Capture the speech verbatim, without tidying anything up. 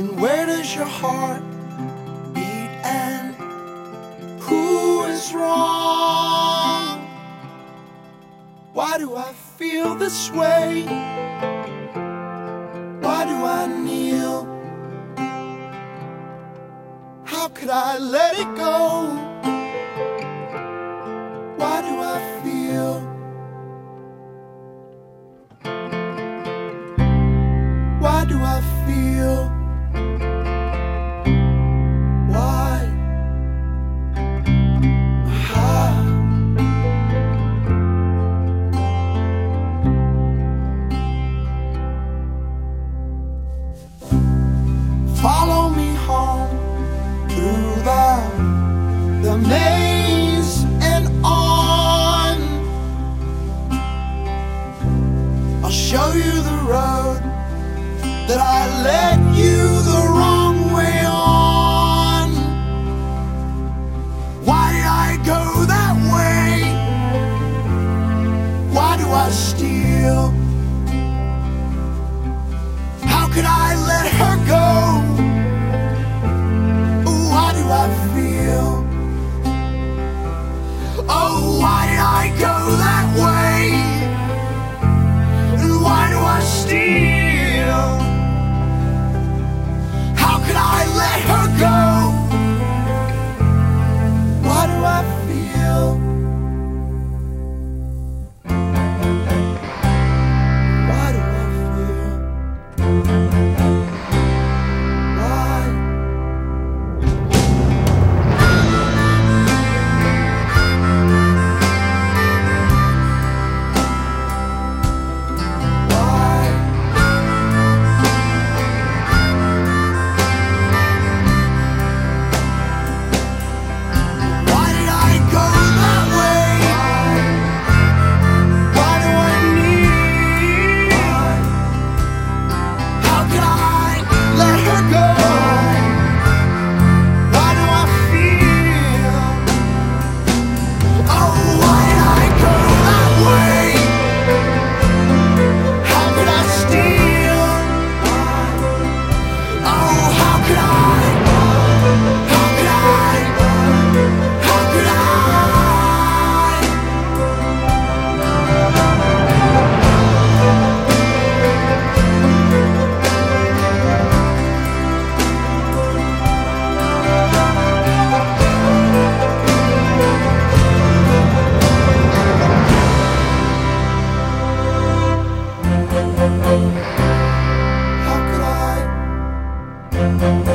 And where does your heart beat, and who is wrong? Why do I feel this way? Why do I kneel? How could I let it go? Why do I feel? Why do I feel? Why? Ah. Follow me home through the, the maze and on. I'll show you the road that I led you the wrong way on. Why did I go that way? Why do I steal? How could I let her go? Why do I feel? Oh, why did I go that way? And why do I steal? How could I let her go? Why do I feel? Why do I feel? Why? How could I?